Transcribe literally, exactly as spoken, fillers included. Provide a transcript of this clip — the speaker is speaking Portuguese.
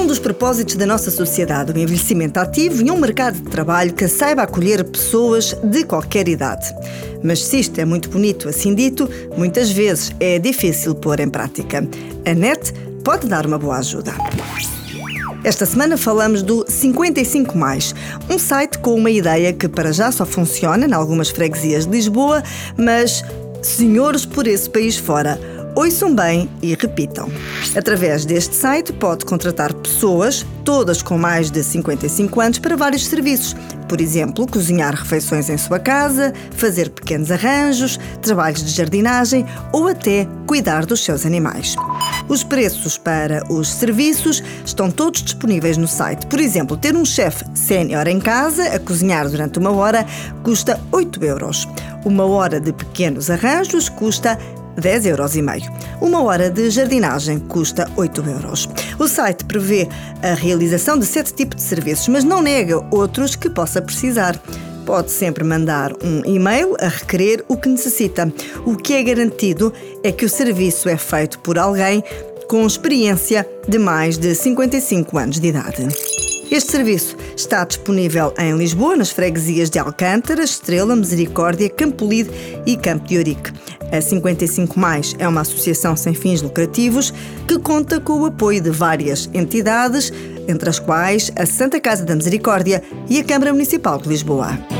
dos propósitos da nossa sociedade, o envelhecimento ativo e um mercado de trabalho que saiba acolher pessoas de qualquer idade. Mas se isto é muito bonito assim dito, muitas vezes é difícil pôr em prática. A net pode dar uma boa ajuda. Esta semana falamos do cinquenta e cinco mais, um site com uma ideia que para já só funciona em algumas freguesias de Lisboa, mas, senhores por esse país fora, ouçam bem e repitam. Através deste site pode contratar pessoas, todas com mais de cinquenta e cinco anos, para vários serviços. Por exemplo, cozinhar refeições em sua casa, fazer pequenos arranjos, trabalhos de jardinagem ou até cuidar dos seus animais. Os preços para os serviços estão todos disponíveis no site. Por exemplo, ter um chefe sénior em casa a cozinhar durante uma hora custa oito euros. Uma hora de pequenos arranjos custa dez euros e meio. Uma hora de jardinagem custa oito euros. O site prevê a realização de sete tipos de serviços, mas não nega outros que possa precisar. Pode sempre mandar um e-mail a requerer o que necessita. O que é garantido é que o serviço é feito por alguém com experiência de mais de cinquenta e cinco anos de idade. Este serviço está disponível em Lisboa, nas freguesias de Alcântara, Estrela, Misericórdia, Campolide e Campo de Ourique. A cinquenta e cinco mais é uma associação sem fins lucrativos que conta com o apoio de várias entidades, entre as quais a Santa Casa da Misericórdia e a Câmara Municipal de Lisboa.